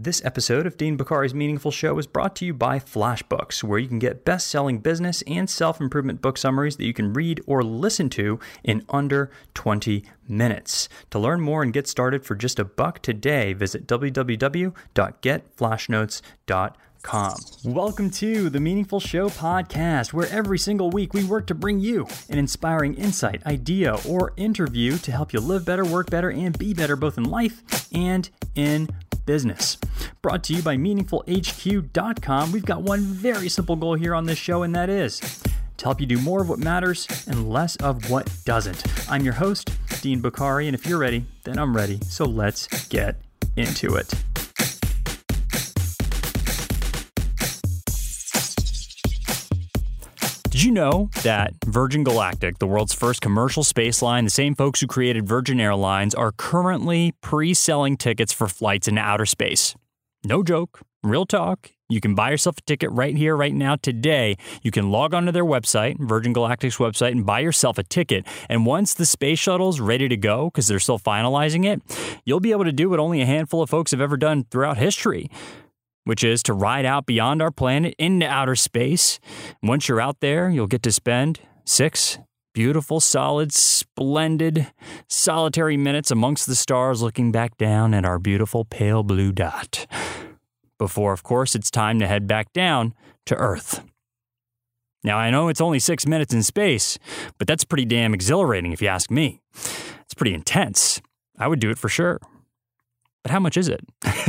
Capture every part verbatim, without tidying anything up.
This episode of Dean Bokhari's Meaningful Show is brought to you by FlashBooks, where you can get best-selling business and self-improvement book summaries that you can read or listen to in under twenty minutes. To learn more and get started for just a buck today, visit w w w dot get flash notes dot com. Welcome to the Meaningful Show podcast, where every single week we work to bring you an inspiring insight, idea, or interview to help you live better, work better, and be better both in life and in business. Brought to you by meaningful h q dot com. We've got one very simple goal here on this show, and that is to help you do more of what matters and less of what doesn't. I'm your host, Dean Bokhari, and if you're ready, then I'm ready. So let's get into it. Did you know that Virgin Galactic, the world's first commercial space line, the same folks who created Virgin Airlines, are currently pre-selling tickets for flights into outer space? No joke, real talk. You can buy yourself a ticket right here, right now, today. You can log onto their website, Virgin Galactic's website, and buy yourself a ticket. And once the space shuttle's ready to go, because they're still finalizing it, you'll be able to do what only a handful of folks have ever done throughout history, which is to ride out beyond our planet into outer space. Once you're out there, you'll get to spend six beautiful, solid, splendid, solitary minutes amongst the stars looking back down at our beautiful pale blue dot. Before, of course, it's time to head back down to Earth. Now, I know it's only six minutes in space, but that's pretty damn exhilarating if you ask me. It's pretty intense. I would do it for sure. But how much is it?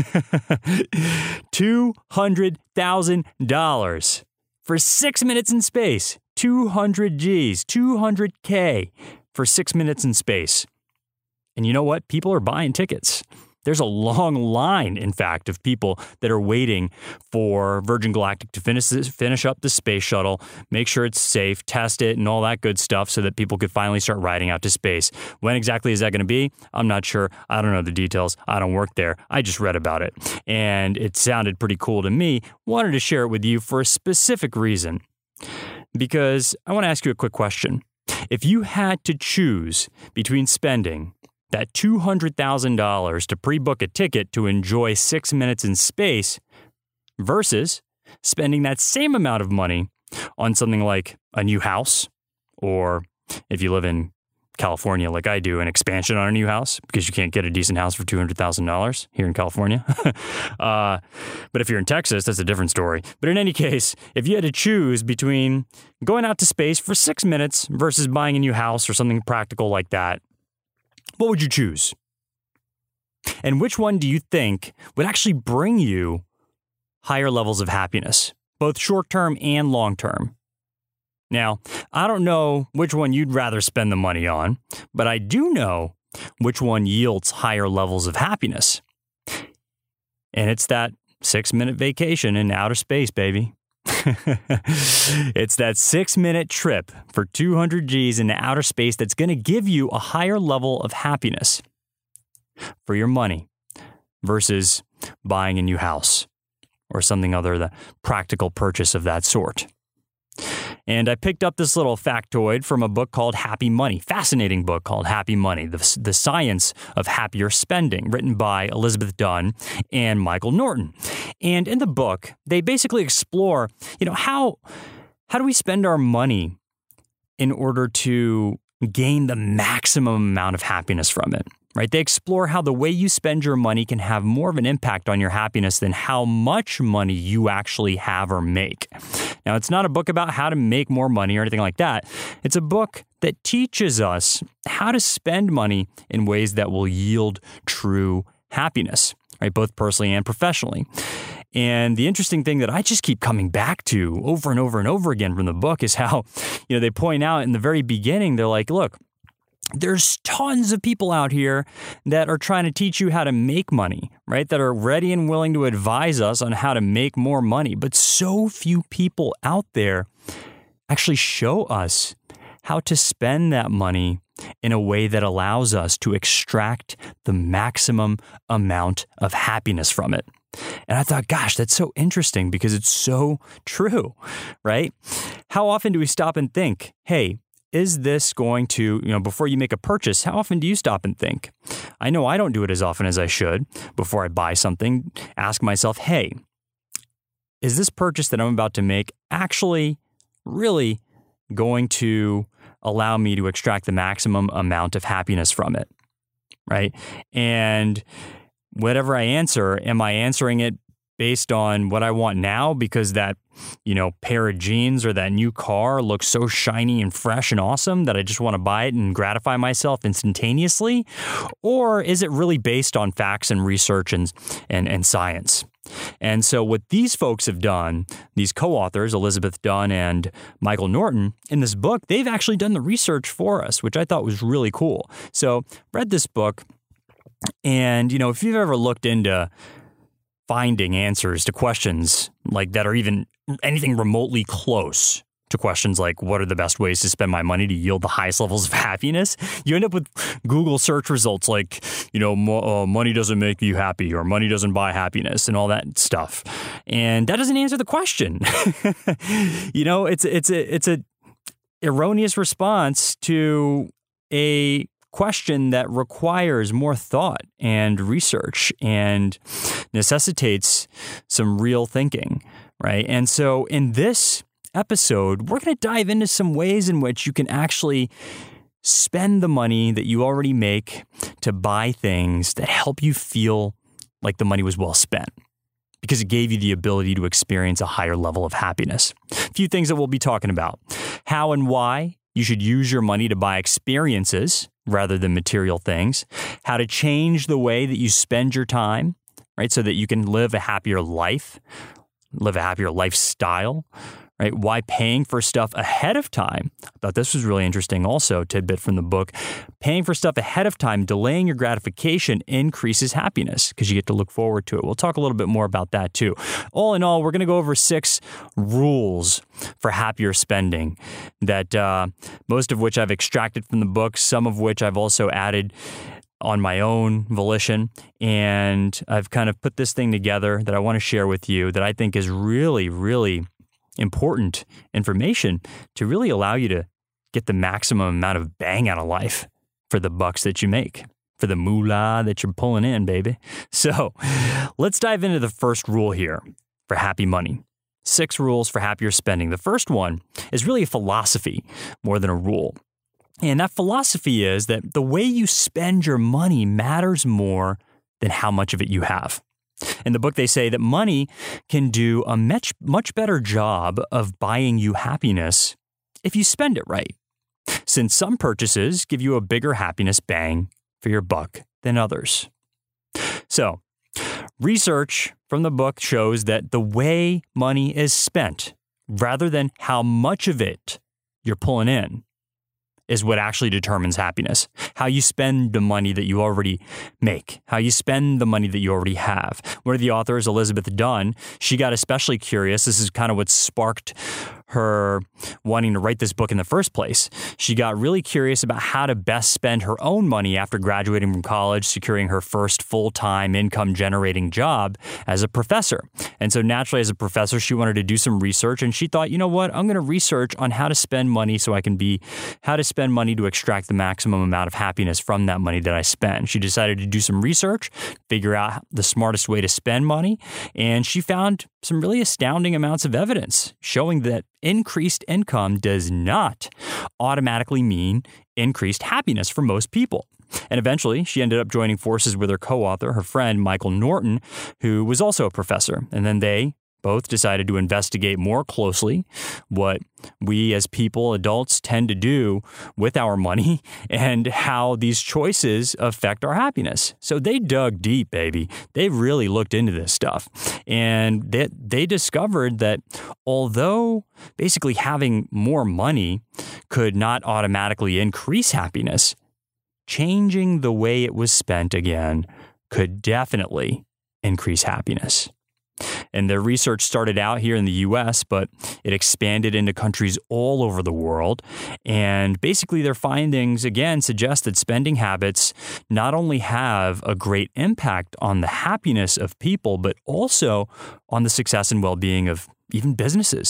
two hundred thousand dollars for six minutes in space. two hundred G's, two hundred K for six minutes in space. And you know what? People are buying tickets. There's a long line, in fact, of people that are waiting for Virgin Galactic to finish this, finish up the space shuttle, make sure it's safe, test it, and all that good stuff so that people could finally start riding out to space. When exactly is that going to be? I'm not sure. I don't know the details. I don't work there. I just read about it. And it sounded pretty cool to me. Wanted to share it with you for a specific reason. Because I want to ask you a quick question. If you had to choose between spending that two hundred thousand dollars to pre-book a ticket to enjoy six minutes in space versus spending that same amount of money on something like a new house, or if you live in California like I do, an expansion on a new house because you can't get a decent house for two hundred thousand dollars here in California. uh, but if you're in Texas, that's a different story. But in any case, if you had to choose between going out to space for six minutes versus buying a new house or something practical like that, what would you choose? And which one do you think would actually bring you higher levels of happiness, both short-term and long-term? Now, I don't know which one you'd rather spend the money on, but I do know which one yields higher levels of happiness. And it's that six-minute vacation in outer space, baby. It's that six-minute trip for two hundred G's into outer space that's going to give you a higher level of happiness for your money versus buying a new house or something other than practical purchase of that sort. And I picked up this little factoid from a book called Happy Money, fascinating book called Happy Money, the, the Science of Happier Spending, written by Elizabeth Dunn and Michael Norton. And in the book, they basically explore, you know, how how do we spend our money in order to gain the maximum amount of happiness from it, right? They explore how the way you spend your money can have more of an impact on your happiness than how much money you actually have or make. Now, it's not a book about how to make more money or anything like that. It's a book that teaches us how to spend money in ways that will yield true happiness, right? Both personally and professionally. And the interesting thing that I just keep coming back to over and over and over again from the book is how, you know, they point out in the very beginning, they're like, look, there's tons of people out here that are trying to teach you how to make money, right? That are ready and willing to advise us on how to make more money. But so few people out there actually show us how to spend that money in a way that allows us to extract the maximum amount of happiness from it. And I thought, gosh, that's so interesting because it's so true, right? How often do we stop and think, hey, is this going to, you know, before you make a purchase, how often do you stop and think? I know I don't do it as often as I should. Before I buy something, ask myself, hey, is this purchase that I'm about to make actually really going to allow me to extract the maximum amount of happiness from it, right? And whatever I answer, am I answering it based on what I want now because that, you know, pair of jeans or that new car looks so shiny and fresh and awesome that I just want to buy it and gratify myself instantaneously? Or is it really based on facts and research and, and, and science? And so what these folks have done, these co-authors, Elizabeth Dunn and Michael Norton, in this book, they've actually done the research for us, which I thought was really cool. So read this book, and, you know, if you've ever looked into finding answers to questions like that are even anything remotely close to questions like what are the best ways to spend my money to yield the highest levels of happiness, you end up with Google search results like, you know, mo- uh, money doesn't make you happy or money doesn't buy happiness and all that stuff. And that doesn't answer the question. You know, it's it's a it's a erroneous response to a question that requires more thought and research and necessitates some real thinking, right? And so in this episode, we're going to dive into some ways in which you can actually spend the money that you already make to buy things that help you feel like the money was well spent because it gave you the ability to experience a higher level of happiness. A few things that we'll be talking about: how and why you should use your money to buy experiences rather than material things, how to change the way that you spend your time, right, so that you can live a happier life, live a happier lifestyle, right? Why paying for stuff ahead of time. I thought this was really interesting also, tidbit from the book. Paying for stuff ahead of time, delaying your gratification increases happiness because you get to look forward to it. We'll talk a little bit more about that too. All in all, we're going to go over six rules for happier spending that uh, most of which I've extracted from the book, some of which I've also added on my own volition. And I've kind of put this thing together that I want to share with you that I think is really, really important information to really allow you to get the maximum amount of bang out of life for the bucks that you make, for the moolah that you're pulling in, baby. So let's dive into the first rule here for happy money. Six rules for happier spending. The first one is really a philosophy more than a rule. And that philosophy is that the way you spend your money matters more than how much of it you have. In the book, they say that money can do a much, much better job of buying you happiness if you spend it right, since some purchases give you a bigger happiness bang for your buck than others. So, research from the book shows that the way money is spent, rather than how much of it you're pulling in, is what actually determines happiness. How you spend the money that you already make, how you spend the money that you already have. One of the authors, Elizabeth Dunn, she got especially curious. This is kind of what sparked her wanting to write this book in the first place. She got really curious about how to best spend her own money after graduating from college, securing her first full-time income-generating job as a professor. And so naturally, as a professor, she wanted to do some research, and she thought, you know what, I'm going to research on how to spend money so I can be, how to spend money to extract the maximum amount of happiness from that money that I spend. She decided to do some research, figure out the smartest way to spend money, and she found some really astounding amounts of evidence showing that increased income does not automatically mean increased happiness for most people. And eventually, she ended up joining forces with her co-author, her friend Michael Norton, who was also a professor. And then they both decided to investigate more closely what we as people, adults, tend to do with our money and how these choices affect our happiness. So they dug deep, baby. They really looked into this stuff. And they, they discovered that although basically having more money could not automatically increase happiness, changing the way it was spent again could definitely increase happiness. And their research started out here in the U S, but it expanded into countries all over the world. And basically their findings, again, suggest that spending habits not only have a great impact on the happiness of people, but also on the success and well-being of even businesses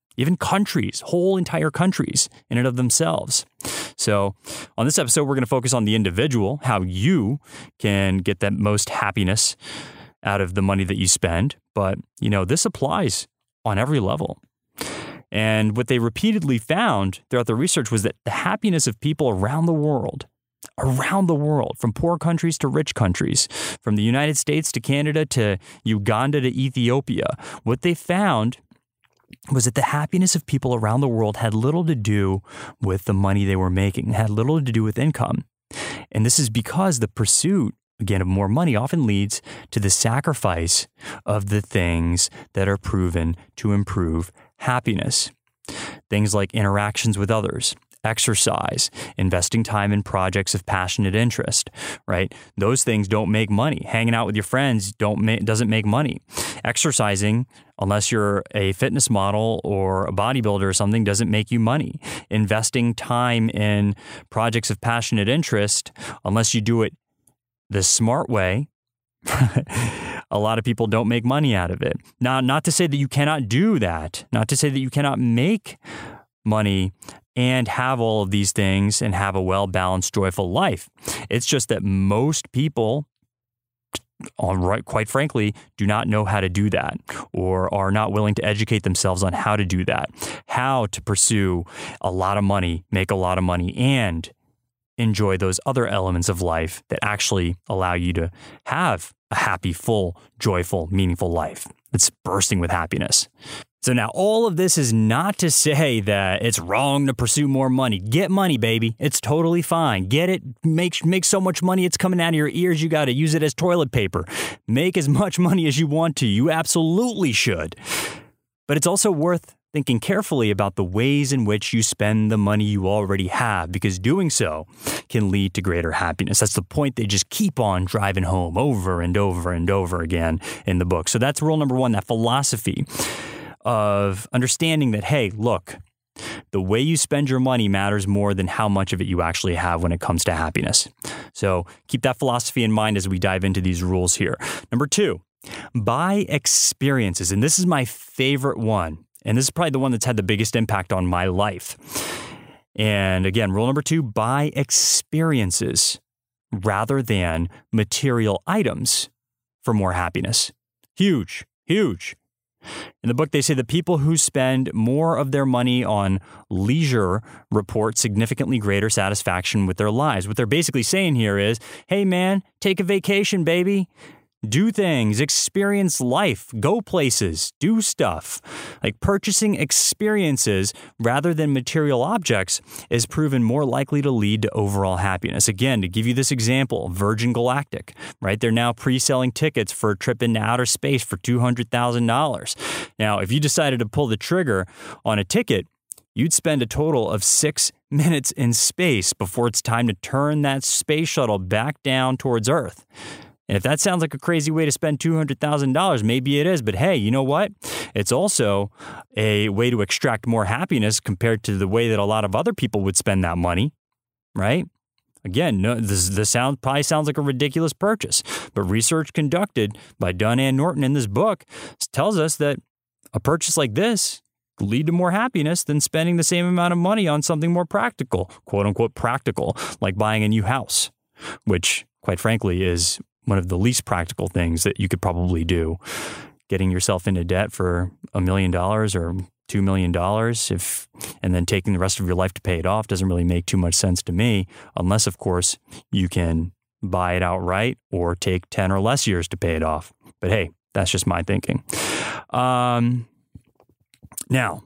even countries, whole entire countries in and of themselves. So on this episode, we're going to focus on the individual, how you can get the most happiness out of the money that you spend. But, you know, this applies on every level. And what they repeatedly found throughout the research was that the happiness of people around the world, around the world, from poor countries to rich countries, from the United States to Canada to Uganda to Ethiopia, what they found was that the happiness of people around the world had little to do with the money they were making, had little to do with income. And this is because the pursuit, again, of more money often leads to the sacrifice of the things that are proven to improve happiness. Things like interactions with others, exercise, investing time in projects of passionate interest, right? Those things don't make money. Hanging out with your friends don't ma- doesn't make money. Exercising, unless you're a fitness model or a bodybuilder or something, doesn't make you money. Investing time in projects of passionate interest, unless you do it the smart way, a lot of people don't make money out of it. Now, not to say that you cannot do that, not to say that you cannot make money and have all of these things and have a well-balanced, joyful life. It's just that most people, all right, quite frankly, do not know how to do that or are not willing to educate themselves on how to do that, how to pursue a lot of money, make a lot of money, and enjoy those other elements of life that actually allow you to have a happy, full, joyful, meaningful life that's bursting with happiness. So now all of this is not to say that it's wrong to pursue more money. Get money, baby. It's totally fine. Get it. Make, make so much money it's coming out of your ears. You got to use it as toilet paper. Make as much money as you want to. You absolutely should. But it's also worth thinking carefully about the ways in which you spend the money you already have, because doing so can lead to greater happiness. That's the point they just keep on driving home over and over and over again in the book. So that's rule number one, that philosophy of understanding that, hey, look, the way you spend your money matters more than how much of it you actually have when it comes to happiness. So keep that philosophy in mind as we dive into these rules here. Number two, buy experiences. And this is my favorite one. And this is probably the one that's had the biggest impact on my life. And again, rule number two, buy experiences rather than material items for more happiness. Huge, huge. In the book, they say the people who spend more of their money on leisure report significantly greater satisfaction with their lives. What they're basically saying here is, hey, man, take a vacation, baby. Do things, experience life, go places, do stuff. Like purchasing experiences rather than material objects is proven more likely to lead to overall happiness. Again, to give you this example, Virgin Galactic, right? They're now pre-selling tickets for a trip into outer space for two hundred thousand dollars. Now, if you decided to pull the trigger on a ticket, you'd spend a total of six minutes in space before it's time to turn that space shuttle back down towards Earth. And if that sounds like a crazy way to spend two hundred thousand dollars, maybe it is. But hey, you know what? It's also a way to extract more happiness compared to the way that a lot of other people would spend that money, right? Again, no, this, this sound, probably sounds like a ridiculous purchase. But research conducted by Dunn and Norton in this book tells us that a purchase like this could lead to more happiness than spending the same amount of money on something more practical, quote unquote practical, like buying a new house, which quite frankly is one of the least practical things that you could probably do. Getting yourself into debt for a million dollars or two million dollars if, and then taking the rest of your life to pay it off doesn't really make too much sense to me, unless, of course, you can buy it outright or take ten or less years to pay it off. But hey, that's just my thinking. Um, now,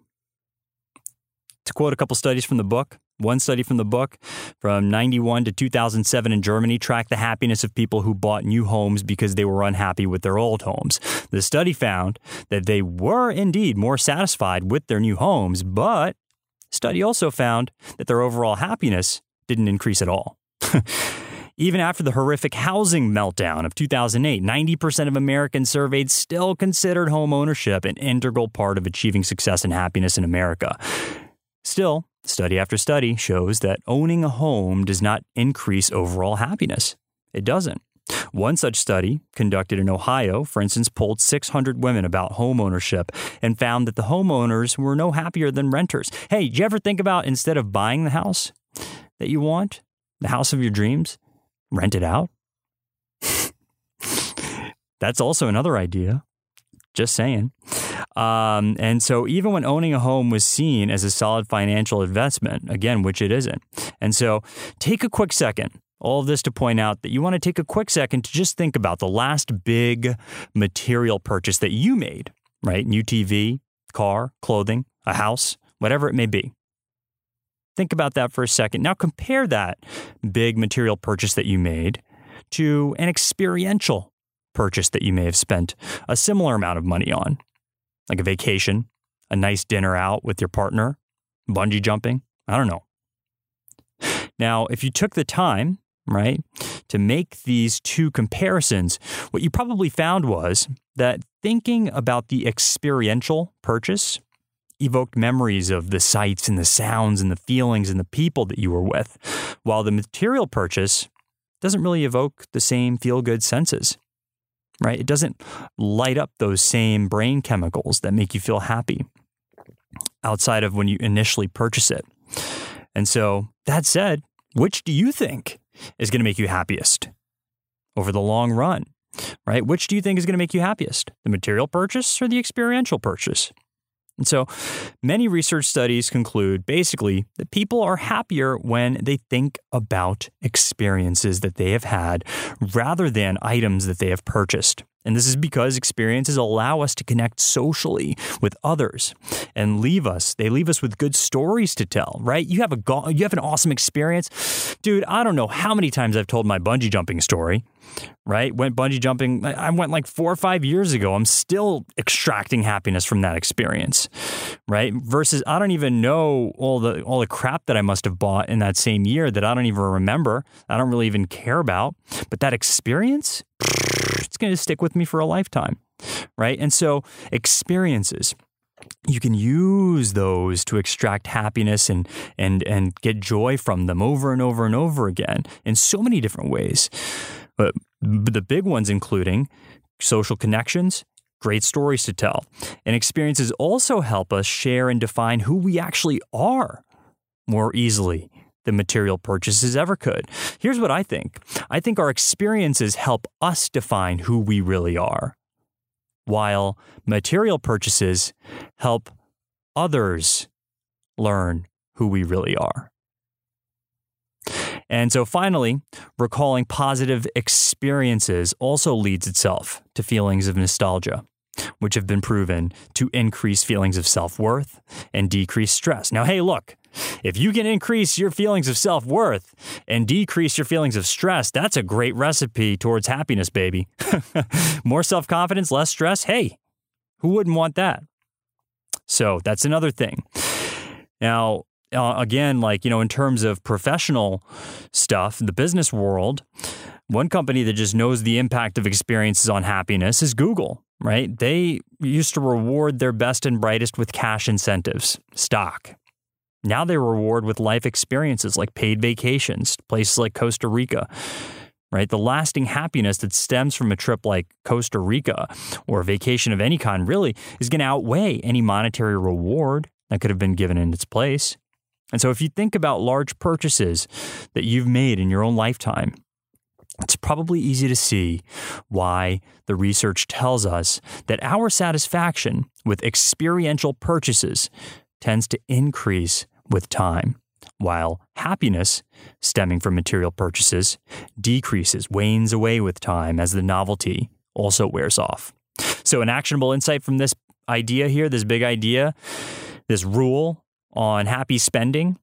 to quote a couple studies from the book, one study from the book from ninety-one to two thousand seven in Germany tracked the happiness of people who bought new homes because they were unhappy with their old homes. The study found that they were indeed more satisfied with their new homes, but the study also found that their overall happiness didn't increase at all. Even after the horrific housing meltdown of two thousand eight, ninety percent of Americans surveyed still considered home ownership an integral part of achieving success and happiness in America. Still, study after study shows that owning a home does not increase overall happiness. It doesn't. One such study, conducted in Ohio, for instance, polled six hundred women about home ownership and found that the homeowners were no happier than renters. Hey, did you ever think about, instead of buying the house that you want, the house of your dreams, rent it out? That's also another idea. Just saying. Um, and so even when owning a home was seen as a solid financial investment, again, which it isn't. And so take a quick second, all of this to point out that you want to take a quick second to just think about the last big material purchase that you made, right? New T V, car, clothing, a house, whatever it may be. Think about that for a second. Now compare that big material purchase that you made to an experiential purchase that you may have spent a similar amount of money on, like a vacation, a nice dinner out with your partner, bungee jumping, I don't know. Now, if you took the time, right, to make these two comparisons, what you probably found was that thinking about the experiential purchase evoked memories of the sights and the sounds and the feelings and the people that you were with, while the material purchase doesn't really evoke the same feel-good senses. Right? It doesn't light up those same brain chemicals that make you feel happy outside of when you initially purchase it. And so that said, which do you think is going to make you happiest over the long run? Right? Which do you think is going to make you happiest? The material purchase or the experiential purchase? And so many research studies conclude basically that people are happier when they think about experiences that they have had rather than items that they have purchased. And this is because experiences allow us to connect socially with others and leave us. They leave us with good stories to tell, right? You have a go- you have an awesome experience. Dude, I don't know how many times I've told my bungee jumping story, right? Went bungee jumping. I went like four or five years ago. I'm still extracting happiness from that experience, right? Versus I don't even know all the all the crap that I must have bought in that same year that I don't even remember. I don't really even care about. But that experience, it's going to stick with me for a lifetime, right? And so experiences, you can use those to extract happiness and and and get joy from them over and over and over again in so many different ways. But the big ones including social connections, great stories to tell, and experiences also help us share and define who we actually are more easily than material purchases ever could. Here's what I think. I think our experiences help us define who we really are, while material purchases help others learn who we really are. And so finally, recalling positive experiences also leads itself to feelings of nostalgia, which have been proven to increase feelings of self-worth and decrease stress. Now, hey, look, if you can increase your feelings of self-worth and decrease your feelings of stress, that's a great recipe towards happiness, baby. More self-confidence, less stress. Hey, who wouldn't want that? So that's another thing. Now, uh, again, like, you know, in terms of professional stuff, the business world, one company that just knows the impact of experiences on happiness is Google, right? They used to reward their best and brightest with cash incentives, stock. Now they reward with life experiences like paid vacations, places like Costa Rica, right? The lasting happiness that stems from a trip like Costa Rica or a vacation of any kind really is going to outweigh any monetary reward that could have been given in its place. And so if you think about large purchases that you've made in your own lifetime, it's probably easy to see why the research tells us that our satisfaction with experiential purchases tends to increase with time, while happiness stemming from material purchases decreases, wanes away with time as the novelty also wears off. So an actionable insight from this idea here, this big idea, this rule on happy spending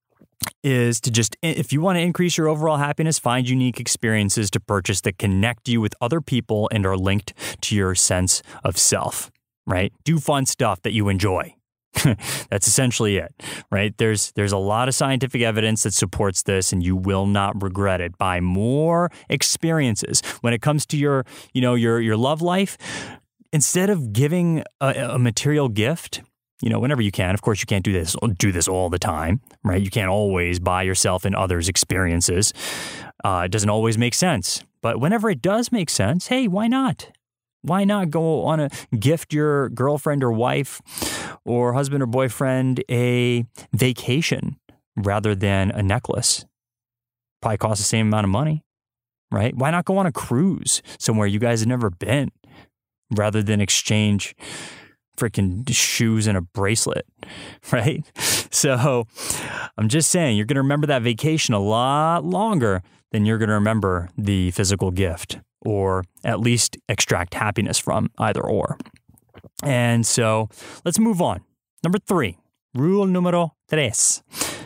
is to just, if you want to increase your overall happiness, find unique experiences to purchase that connect you with other people and are linked to your sense of self, right? Do fun stuff that you enjoy. That's essentially it, right? There's there's a lot of scientific evidence that supports this, and you will not regret it. Buy more experiences. When it comes to your, you know, your your love life, instead of giving a, a material gift, you know, whenever you can. Of course, you can't do this do this all the time, right? You can't always buy yourself and others experiences. Uh, it doesn't always make sense. But whenever it does make sense, hey, why not? Why not go on a gift your girlfriend or wife or husband or boyfriend a vacation rather than a necklace? Probably costs the same amount of money, right? Why not go on a cruise somewhere you guys have never been rather than exchange freaking shoes and a bracelet, right? So I'm just saying, you're going to remember that vacation a lot longer than you're going to remember the physical gift, or at least extract happiness from, either or. And so let's move on. Number three, rule numero tres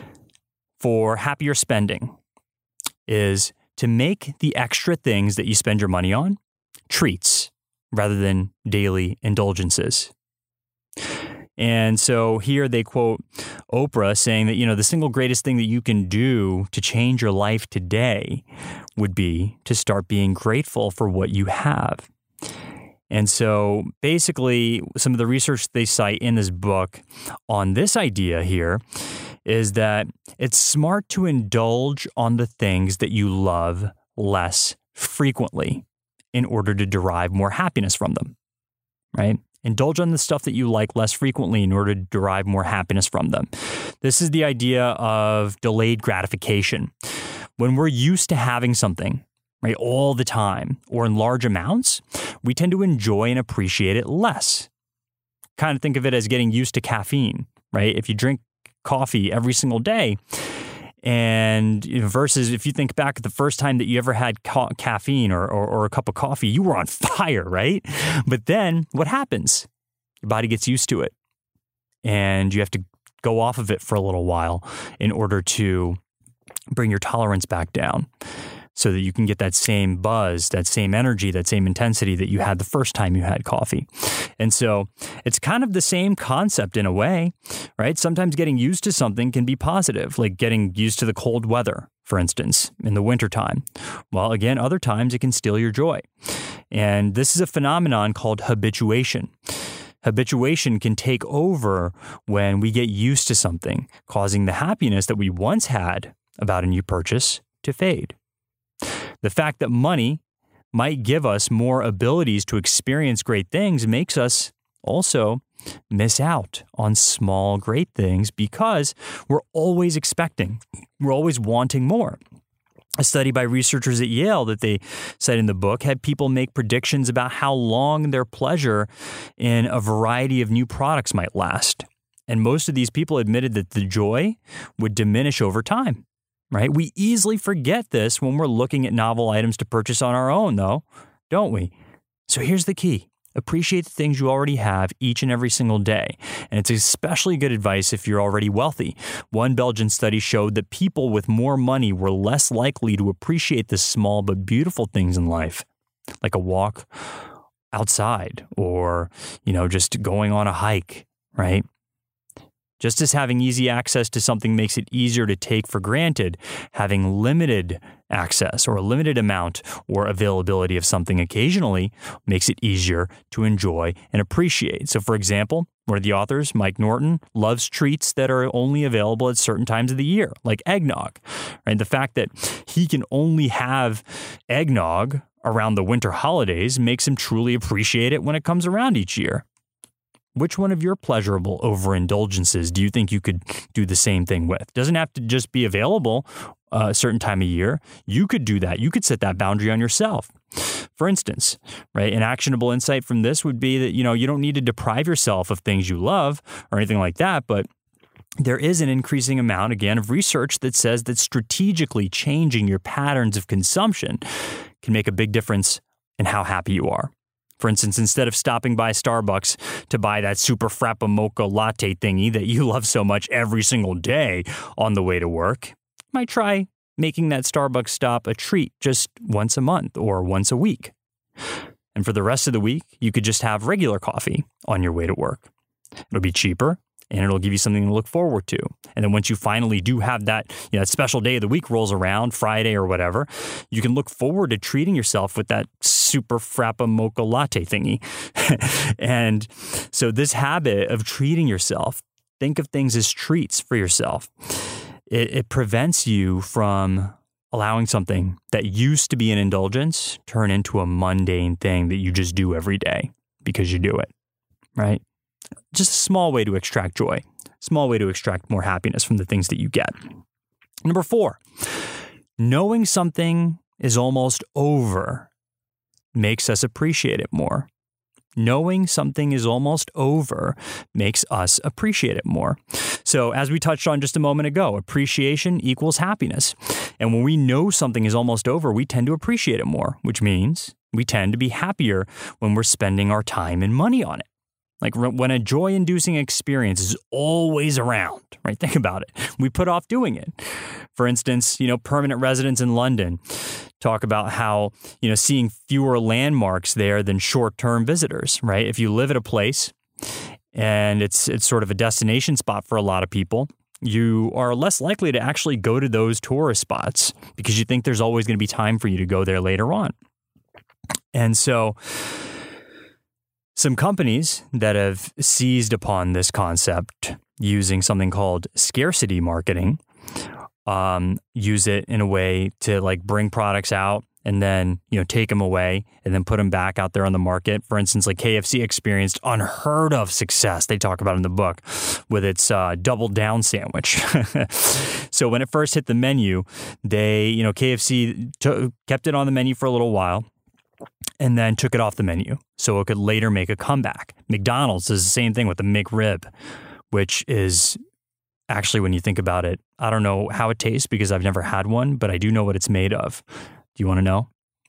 for happier spending is to make the extra things that you spend your money on treats rather than daily indulgences. And so here they quote Oprah saying that, you know, the single greatest thing that you can do to change your life today would be to start being grateful for what you have. And so basically some of the research they cite in this book on this idea here is that it's smart to indulge on the things that you love less frequently in order to derive more happiness from them, right? Indulge on the stuff that you like less frequently in order to derive more happiness from them. This is the idea of delayed gratification. When we're used to having something, right, all the time or in large amounts, we tend to enjoy and appreciate it less. Kind of think of it as getting used to caffeine, right? If you drink coffee every single day, and you know, versus if you think back at the first time that you ever had ca- caffeine or, or, or a cup of coffee, you were on fire, right? But then what happens? Your body gets used to it and you have to go off of it for a little while in order to bring your tolerance back down so that you can get that same buzz, that same energy, that same intensity that you had the first time you had coffee. And so it's kind of the same concept in a way, right? Sometimes getting used to something can be positive, like getting used to the cold weather, for instance, in the wintertime. While again, other times it can steal your joy. And this is a phenomenon called habituation. Habituation can take over when we get used to something, causing the happiness that we once had about a new purchase to fade. The fact that money might give us more abilities to experience great things makes us also miss out on small great things because we're always expecting, we're always wanting more. A study by researchers at Yale that they cite in the book had people make predictions about how long their pleasure in a variety of new products might last. And most of these people admitted that the joy would diminish over time. Right? We easily forget this when we're looking at novel items to purchase on our own, though, don't we? So here's the key. Appreciate the things you already have each and every single day. And it's especially good advice if you're already wealthy. One Belgian study showed that people with more money were less likely to appreciate the small but beautiful things in life, like a walk outside or, you know, just going on a hike, right? Just as having easy access to something makes it easier to take for granted, having limited access or a limited amount or availability of something occasionally makes it easier to enjoy and appreciate. So, for example, one of the authors, Mike Norton, loves treats that are only available at certain times of the year, like eggnog. Right? The fact that he can only have eggnog around the winter holidays makes him truly appreciate it when it comes around each year. Which one of your pleasurable overindulgences do you think you could do the same thing with? Doesn't have to just be available uh, a certain time of year. You could do that. You could set that boundary on yourself. For instance, right, an actionable insight from this would be that, you know, you don't need to deprive yourself of things you love or anything like that, but there is an increasing amount, again, of research that says that strategically changing your patterns of consumption can make a big difference in how happy you are. For instance, instead of stopping by Starbucks to buy that super frappa mocha latte thingy that you love so much every single day on the way to work, you might try making that Starbucks stop a treat just once a month or once a week. And for the rest of the week, you could just have regular coffee on your way to work. It'll be cheaper and it'll give you something to look forward to. And then once you finally do have that, you know, that special day of the week rolls around, Friday or whatever, you can look forward to treating yourself with that super frappa mocha latte thingy. And so this habit of treating yourself, think of things as treats for yourself. It, it prevents you from allowing something that used to be an indulgence turn into a mundane thing that you just do every day because you do it, right? Just a small way to extract joy, small way to extract more happiness from the things that you get. Number four, knowing something is almost over makes us appreciate it more. Knowing something is almost over makes us appreciate it more. So as we touched on just a moment ago, appreciation equals happiness. And when we know something is almost over, we tend to appreciate it more, which means we tend to be happier when we're spending our time and money on it. Like when a joy-inducing experience is always around, right? Think about it. We put off doing it. For instance, you know, permanent residents in London talk about how, you know, seeing fewer landmarks there than short-term visitors, right? If you live at a place and it's it's sort of a destination spot for a lot of people, you are less likely to actually go to those tourist spots because you think there's always going to be time for you to go there later on. And so some companies that have seized upon this concept using something called scarcity marketing um, use it in a way to like bring products out and then, you know, take them away and then put them back out there on the market. For instance, like K F C experienced unheard of success, they talk about in the book, with its uh, double down sandwich. So when it first hit the menu, they, you know, K F C t- kept it on the menu for a little while and then took it off the menu so it could later make a comeback. McDonald's is the same thing with the McRib, which is actually, when you think about it, I don't know how it tastes because I've never had one, but I do know what it's made of. Do you want to know?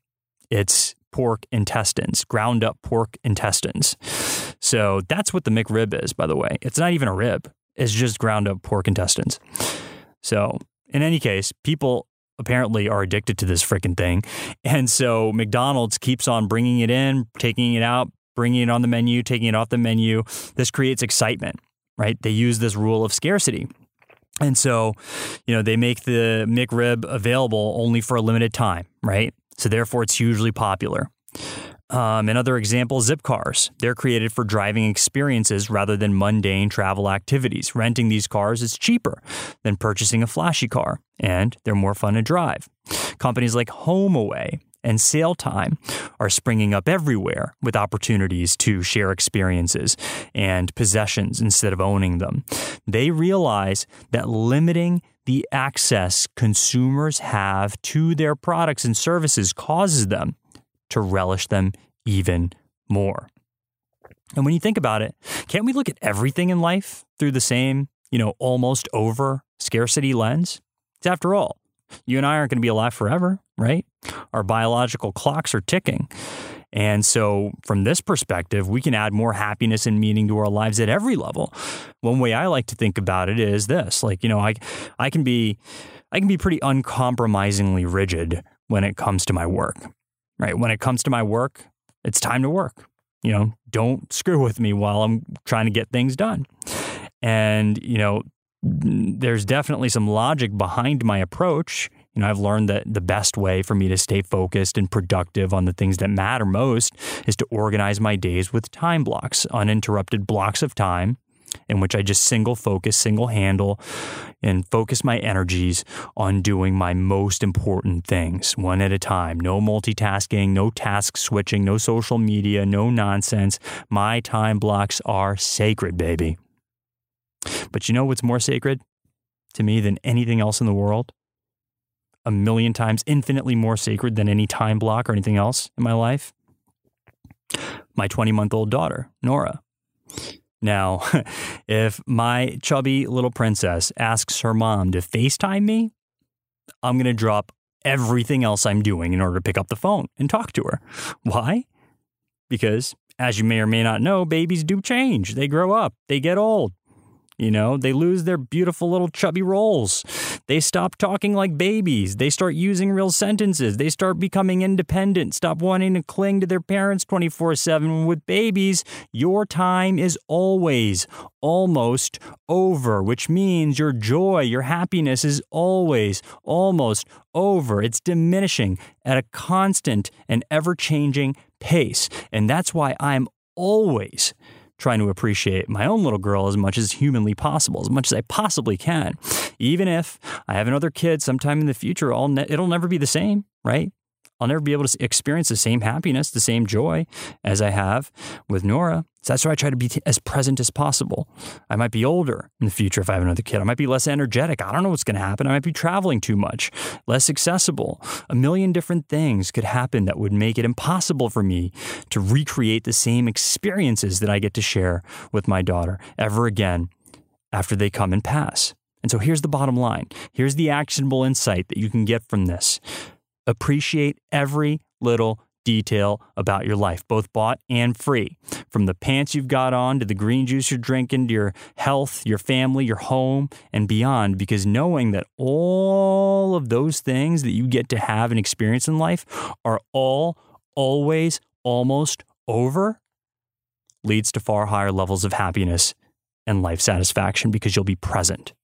It's pork intestines, ground up pork intestines. So that's what the McRib is, by the way. It's not even a rib. It's just ground up pork intestines. So in any case, people apparently are addicted to this freaking thing. And so McDonald's keeps on bringing it in, taking it out, bringing it on the menu, taking it off the menu. This creates excitement, right? They use this rule of scarcity. And so, you know, they make the McRib available only for a limited time, right? So therefore, it's hugely popular. Um, another example, Zipcars. They're created for driving experiences rather than mundane travel activities. Renting these cars is cheaper than purchasing a flashy car, and they're more fun to drive. Companies like HomeAway and SailTime are springing up everywhere with opportunities to share experiences and possessions instead of owning them. They realize that limiting the access consumers have to their products and services causes them to relish them even more. And when you think about it, can't we look at everything in life through the same, you know, almost over scarcity lens? It's after all, you and I aren't going to be alive forever, right? Our biological clocks are ticking. And so from this perspective, we can add more happiness and meaning to our lives at every level. One way I like to think about it is this, like, you know, I I can be I can be pretty uncompromisingly rigid when it comes to my work. Right. When it comes to my work, it's time to work. You know, don't screw with me while I'm trying to get things done. And, you know, there's definitely some logic behind my approach. You know, I've learned that the best way for me to stay focused and productive on the things that matter most is to organize my days with time blocks, uninterrupted blocks of time in which I just single focus, single handle, and focus my energies on doing my most important things one at a time. No multitasking, no task switching, no social media, no nonsense. My time blocks are sacred, baby. But you know what's more sacred to me than anything else in the world? A million times, infinitely more sacred than any time block or anything else in my life? My twenty-month-old daughter, Nora. Now, if my chubby little princess asks her mom to FaceTime me, I'm going to drop everything else I'm doing in order to pick up the phone and talk to her. Why? Because, as you may or may not know, babies do change. They grow up. They get old. You know, they lose their beautiful little chubby rolls. They stop talking like babies. They start using real sentences. They start becoming independent, stop wanting to cling to their parents twenty-four seven. With babies, your time is always almost over, which means your joy, your happiness is always almost over. It's diminishing at a constant and ever-changing pace. And that's why I'm always trying to appreciate my own little girl as much as humanly possible, as much as I possibly can. Even if I have another kid sometime in the future, I'll ne- it'll never be the same, right? I'll never be able to experience the same happiness, the same joy as I have with Nora. So that's why I try to be t- as present as possible. I might be older in the future if I have another kid. I might be less energetic. I don't know what's going to happen. I might be traveling too much, less accessible. A million different things could happen that would make it impossible for me to recreate the same experiences that I get to share with my daughter ever again after they come and pass. And so here's the bottom line. Here's the actionable insight that you can get from this. Appreciate every little detail about your life, both bought and free. From the pants you've got on to the green juice you're drinking to your health, your family, your home, and beyond, because knowing that all of those things that you get to have and experience in life are all, always, almost over leads to far higher levels of happiness and life satisfaction because you'll be present.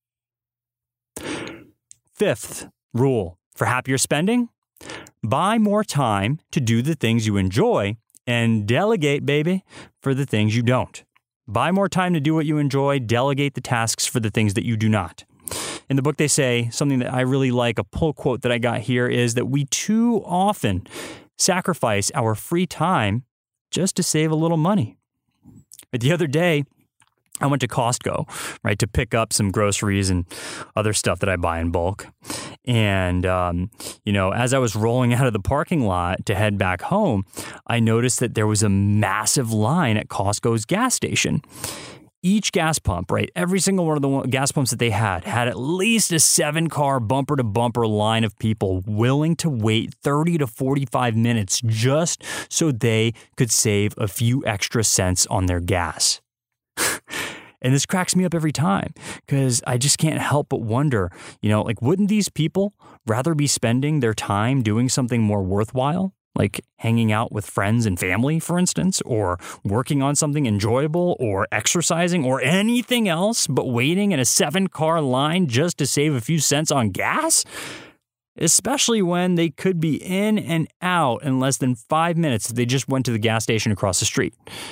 Fifth rule for happier spending: buy more time to do the things you enjoy and delegate, baby, for the things you don't. Buy more time to do what you enjoy, delegate the tasks for the things that you do not. In the book, they say something that I really like, a pull quote that I got here is that we too often sacrifice our free time just to save a little money. But the other day, I went to Costco, right, to pick up some groceries and other stuff that I buy in bulk. And, um, you know, as I was rolling out of the parking lot to head back home, I noticed that there was a massive line at Costco's gas station. Each gas pump, right, every single one of the gas pumps that they had, had at least a seven-car bumper-to-bumper line of people willing to wait thirty to forty-five minutes just so they could save a few extra cents on their gas. And this cracks me up every time because I just can't help but wonder, you know, like, wouldn't these people rather be spending their time doing something more worthwhile, like hanging out with friends and family, for instance, or working on something enjoyable or exercising or anything else but waiting in a seven-car line just to save a few cents on gas? Especially when they could be in and out in less than five minutes if they just went to the gas station across the street.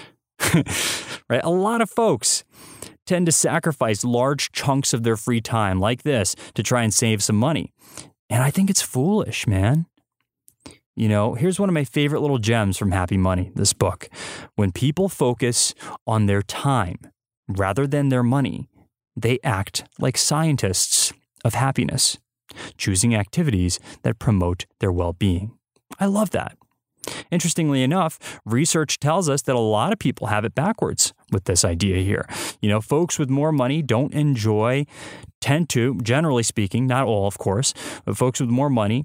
Right? A lot of folks tend to sacrifice large chunks of their free time like this to try and save some money. And I think it's foolish, man. You know, here's one of my favorite little gems from Happy Money, this book. When people focus on their time rather than their money, they act like scientists of happiness, choosing activities that promote their well-being. I love that. Interestingly enough, research tells us that a lot of people have it backwards with this idea here. You know, folks with more money don't enjoy, tend to, generally speaking, not all, of course, but folks with more money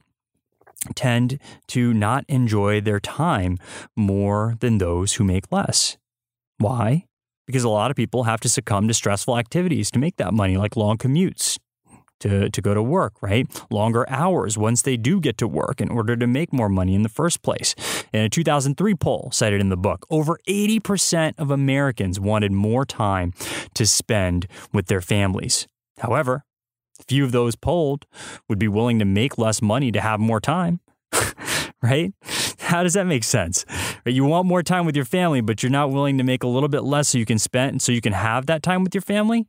tend to not enjoy their time more than those who make less. Why? Because a lot of people have to succumb to stressful activities to make that money, like long commutes to, to go to work, right? Longer hours once they do get to work in order to make more money in the first place. In a two thousand three poll cited in the book, over eighty percent of Americans wanted more time to spend with their families. However, few of those polled would be willing to make less money to have more time, right? How does that make sense? You want more time with your family, but you're not willing to make a little bit less so you can spend, so you can have that time with your family?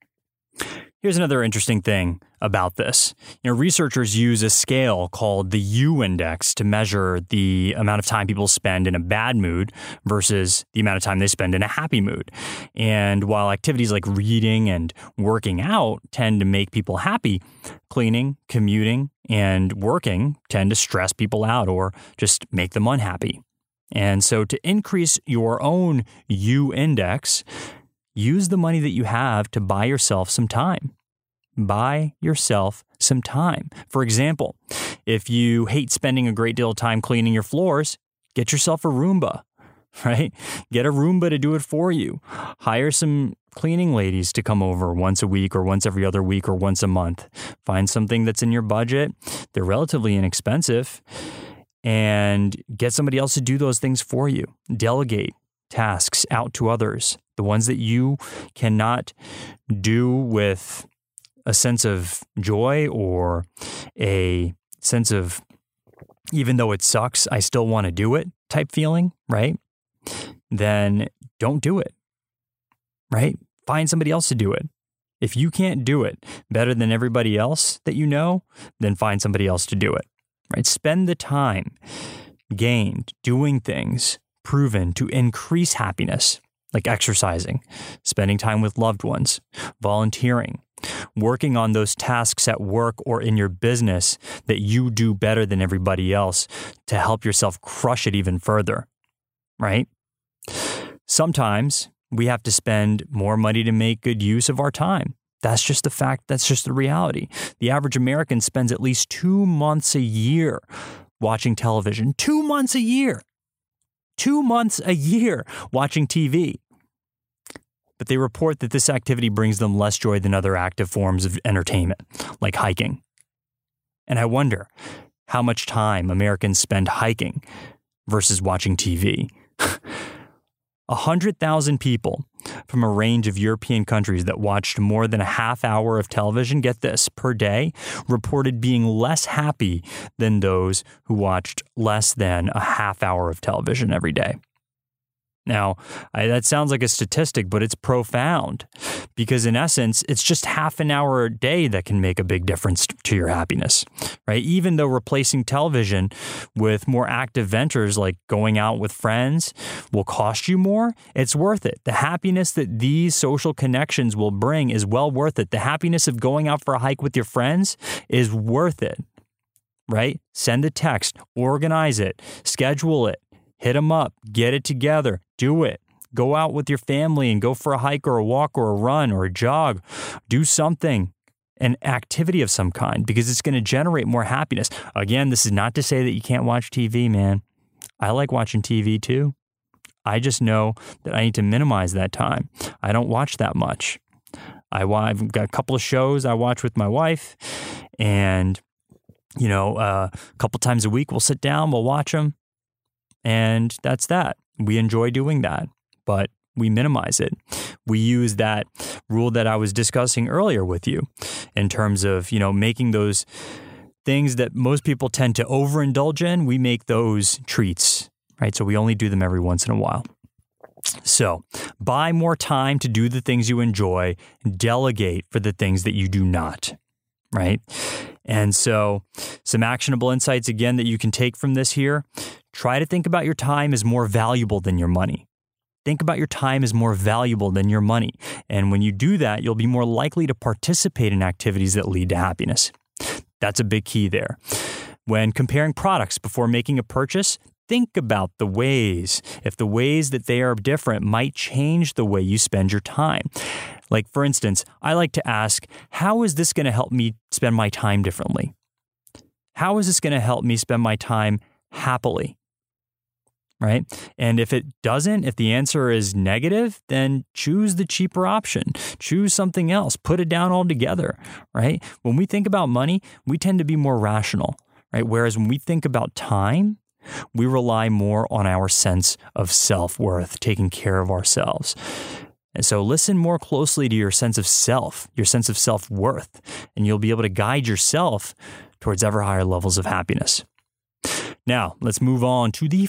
Here's another interesting thing about this. You know, researchers use a scale called the U index to measure the amount of time people spend in a bad mood versus the amount of time they spend in a happy mood. And while activities like reading and working out tend to make people happy, cleaning, commuting, and working tend to stress people out or just make them unhappy. And so to increase your own U index, use the money that you have to buy yourself some time. Buy yourself some time. For example, if you hate spending a great deal of time cleaning your floors, get yourself a Roomba, right? Get a Roomba to do it for you. Hire some cleaning ladies to come over once a week or once every other week or once a month. Find something that's in your budget. They're relatively inexpensive. And get somebody else to do those things for you. Delegate tasks out to others. The ones that you cannot do with a sense of joy or a sense of, even though it sucks, I still want to do it type feeling, right? Then don't do it. right? Find somebody else to do it. If you can't do it better than everybody else that you know, then find somebody else to do it, right? Spend the time gained doing things proven to increase happiness, like exercising, spending time with loved ones, volunteering, working on those tasks at work or in your business that you do better than everybody else to help yourself crush it even further, right? Sometimes we have to spend more money to make good use of our time. That's just the fact. That's just the reality. The average American spends at least two months a year watching television. Two months a year. Two months a year watching T V. But they report that this activity brings them less joy than other active forms of entertainment, like hiking. And I wonder how much time Americans spend hiking versus watching T V. one hundred thousand people from a range of European countries that watched more than a half hour of television, get this, per day, reported being less happy than those who watched less than a half hour of television every day. Now, I, that sounds like a statistic, but it's profound because in essence, it's just half an hour a day that can make a big difference to your happiness, right? Even though replacing television with more active ventures like going out with friends will cost you more, it's worth it. The happiness that these social connections will bring is well worth it. The happiness of going out for a hike with your friends is worth it, right? Send a text, organize it, schedule it. Hit them up, get it together, do it. Go out with your family and go for a hike or a walk or a run or a jog. Do something, an activity of some kind, because it's going to generate more happiness. Again, this is not to say that you can't watch T V, man. I like watching T V too. I just know that I need to minimize that time. I don't watch that much. I, I've got a couple of shows I watch with my wife, and, you know, uh, a couple times a week we'll sit down, we'll watch them. And that's that. We enjoy doing that, but we minimize it. We use that rule that I was discussing earlier with you in terms of, you know, making those things that most people tend to overindulge in. We make those treats, right? So we only do them every once in a while. So buy more time to do the things you enjoy, delegate for the things that you do not, right? And so some actionable insights again that you can take from this here. Try to think about your time as more valuable than your money. Think about your time as more valuable than your money. And when you do that, you'll be more likely to participate in activities that lead to happiness. That's a big key there. When comparing products before making a purchase, think about the ways, if the ways that they are different might change the way you spend your time. Like, for instance, I like to ask, how is this going to help me spend my time differently? How is this going to help me spend my time happily? Right? And if it doesn't, if the answer is negative, then choose the cheaper option. Choose something else. Put it down altogether, right? When we think about money, we tend to be more rational, right? Whereas when we think about time, we rely more on our sense of self-worth, taking care of ourselves. And so listen more closely to your sense of self, your sense of self-worth, and you'll be able to guide yourself towards ever higher levels of happiness. Now, let's move on to the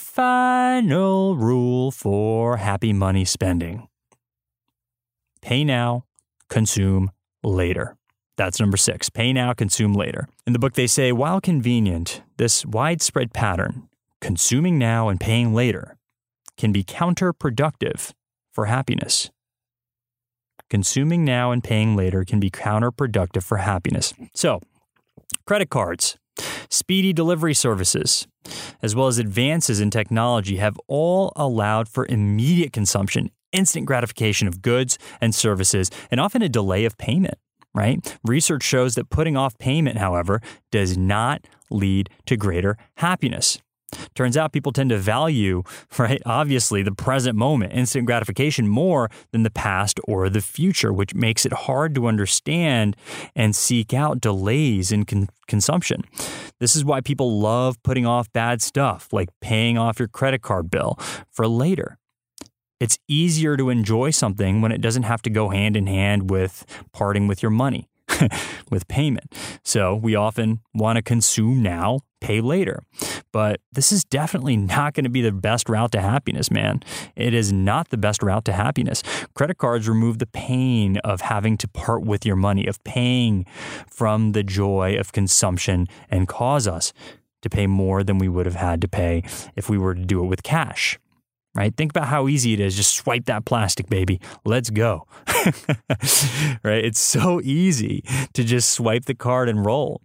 final rule for happy money spending. Pay now, consume later. That's number six. Pay now, consume later. In the book, they say, while convenient, this widespread pattern, consuming now and paying later, can be counterproductive for happiness. Consuming now and paying later can be counterproductive for happiness. So, credit cards, speedy delivery services, as well as advances in technology have all allowed for immediate consumption, instant gratification of goods and services, and often a delay of payment, right? Research shows that putting off payment, however, does not lead to greater happiness. Turns out people tend to value, right, obviously, the present moment, instant gratification, more than the past or the future, which makes it hard to understand and seek out delays in con- consumption. This is why people love putting off bad stuff, like paying off your credit card bill, for later. It's easier to enjoy something when it doesn't have to go hand in hand with parting with your money. with payment. So we often want to consume now, pay later. But this is definitely not going to be the best route to happiness, man. It is not the best route to happiness. Credit cards remove the pain of having to part with your money, of paying from the joy of consumption, and cause us to pay more than we would have had to pay if we were to do it with cash. Right? Think about how easy it is. Just swipe that plastic, baby. Let's go. Right? It's so easy to just swipe the card and roll.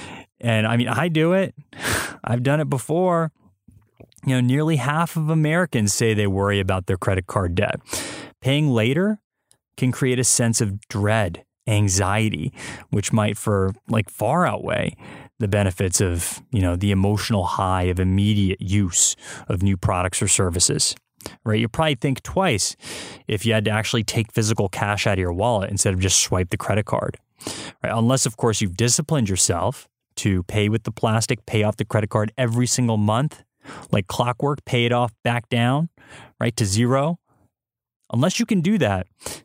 And I mean, I do it. I've done it before. You know, nearly half of Americans say they worry about their credit card debt. Paying later can create a sense of dread, anxiety, which might for like far outweigh the benefits of, you know, the emotional high of immediate use of new products or services, right? You probably think twice if you had to actually take physical cash out of your wallet instead of just swipe the credit card, right? Unless, of course, you've disciplined yourself to pay with the plastic, pay off the credit card every single month, like clockwork, pay it off back down, right, to zero. Unless you can do that,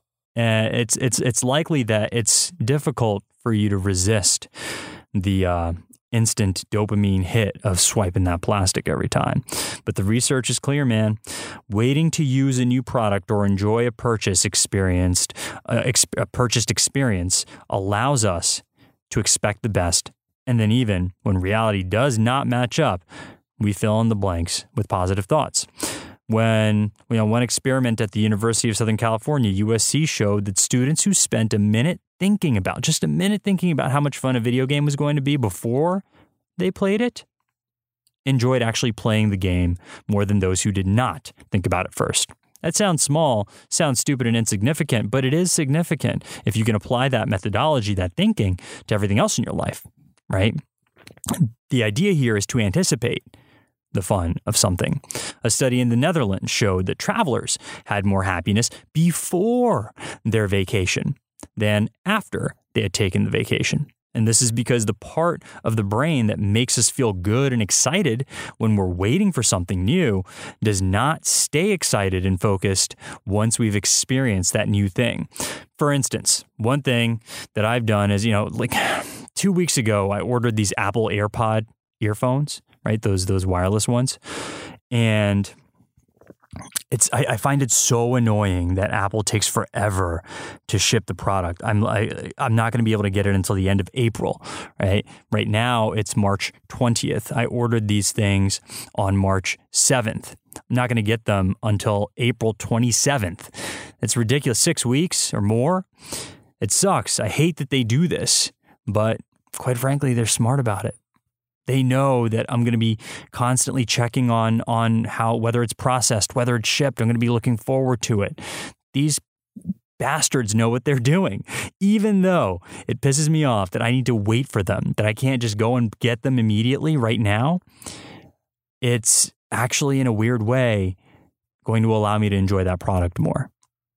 uh, it's it's it's likely that it's difficult for you to resist the uh, instant dopamine hit of swiping that plastic every time. But the research is clear, man. Waiting to use a new product or enjoy a purchase experienced, uh, ex- a purchased experience allows us to expect the best. And then even when reality does not match up, we fill in the blanks with positive thoughts. When, you know, one experiment at the University of Southern California, U S C, showed that students who spent a minute thinking about, just a minute thinking about how much fun a video game was going to be before they played it, enjoyed actually playing the game more than those who did not think about it first. That sounds small, sounds stupid and insignificant, but it is significant if you can apply that methodology, that thinking, to everything else in your life, right? The idea here is to anticipate the fun of something. A study in the Netherlands showed that travelers had more happiness before their vacation than after they had taken the vacation. And this is because the part of the brain that makes us feel good and excited when we're waiting for something new does not stay excited and focused once we've experienced that new thing. For instance, one thing that I've done is, you know, like two weeks ago, I ordered these Apple AirPod earphones, right? Those those wireless ones. And it's I, I find it so annoying that Apple takes forever to ship the product. I'm I, I'm not going to be able to get it until the end of April, right? Right now, it's March twentieth. I ordered these things on March seventh. I'm not going to get them until April twenty-seventh. It's ridiculous. Six weeks or more. It sucks. I hate that they do this, but quite frankly, they're smart about it. They know that I'm going to be constantly checking on on how, whether it's processed, whether it's shipped. I'm going to be looking forward to it. These bastards know what they're doing, even though it pisses me off that I need to wait for them, that I can't just go and get them immediately right now. It's actually, in a weird way, going to allow me to enjoy that product more.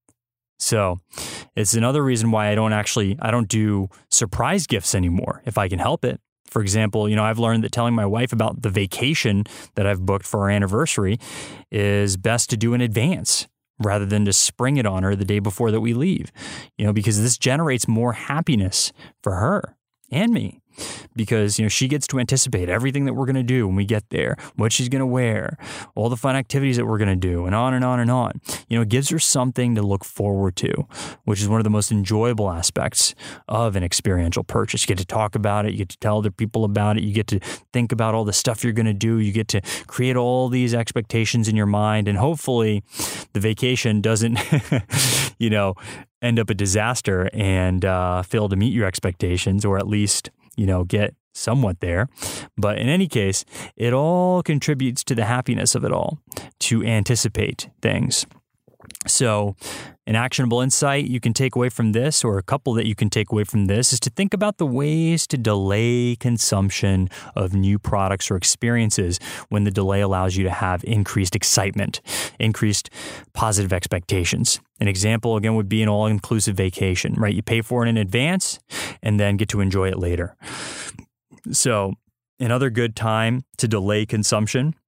So it's another reason why I don't actually, I don't do surprise gifts anymore if I can help it. For example, you know, I've learned that telling my wife about the vacation that I've booked for our anniversary is best to do in advance rather than to spring it on her the day before that we leave, you know, because this generates more happiness for her and me. Because, you know, she gets to anticipate everything that we're going to do when we get there, what she's going to wear, all the fun activities that we're going to do, and on and on and on. You know, it gives her something to look forward to, which is one of the most enjoyable aspects of an experiential purchase. You get to talk about it. You get to tell other people about it. You get to think about all the stuff you're going to do. You get to create all these expectations in your mind. And hopefully the vacation doesn't, you know, end up a disaster and uh, fail to meet your expectations, or at least, you know, get somewhat there. But in any case, it all contributes to the happiness of it all, to anticipate things. So an actionable insight you can take away from this, or a couple that you can take away from this, is to think about the ways to delay consumption of new products or experiences when the delay allows you to have increased excitement, increased positive expectations. An example, again, would be an all-inclusive vacation, right? You pay for it in advance and then get to enjoy it later. So another good time to delay consumption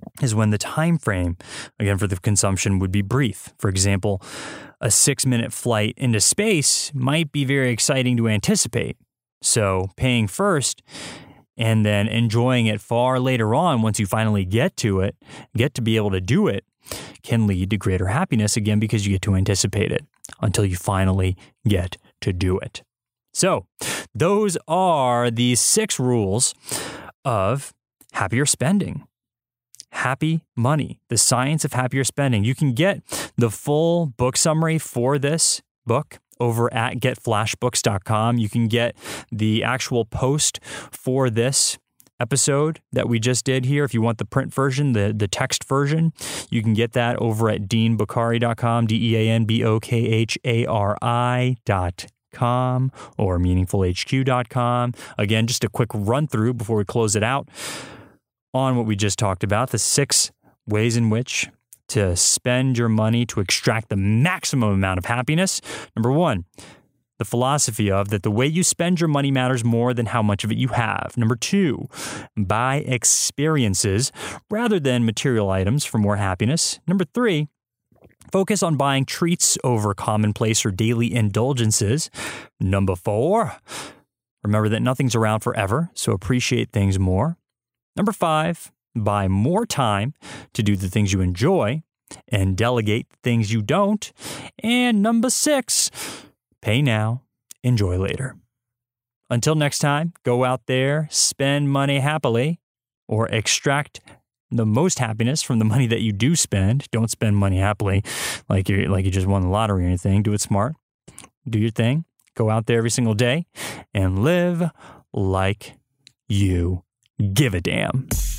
is when the time frame, again, for the consumption would be brief. For example, a six-minute flight into space might be very exciting to anticipate. So paying first and then enjoying it far later on once you finally get to it, get to be able to do it, can lead to greater happiness, again, because you get to anticipate it until you finally get to do it. So those are the six rules of happier spending. Happy Money, The Science of Happier Spending. You can get the full book summary for this book over at get flash books dot com. You can get the actual post for this episode that we just did here. If you want the print version, the, the text version, you can get that over at dean bokhari dot com, D E A N B O K H A R I dot com or meaningful h q dot com. Again, just a quick run through before we close it out on what we just talked about, the six ways in which to spend your money to extract the maximum amount of happiness. Number one, the philosophy of that the way you spend your money matters more than how much of it you have. Number two, buy experiences rather than material items for more happiness. Number three, focus on buying treats over commonplace or daily indulgences. Number four, remember that nothing's around forever, so appreciate things more. Number five, buy more time to do the things you enjoy and delegate the things you don't. And number six, pay now, enjoy later. Until next time, go out there, spend money happily, or extract the most happiness from the money that you do spend. Don't spend money happily like you like you just won the lottery or anything. Do it smart. Do your thing. Go out there every single day and live like you give a damn.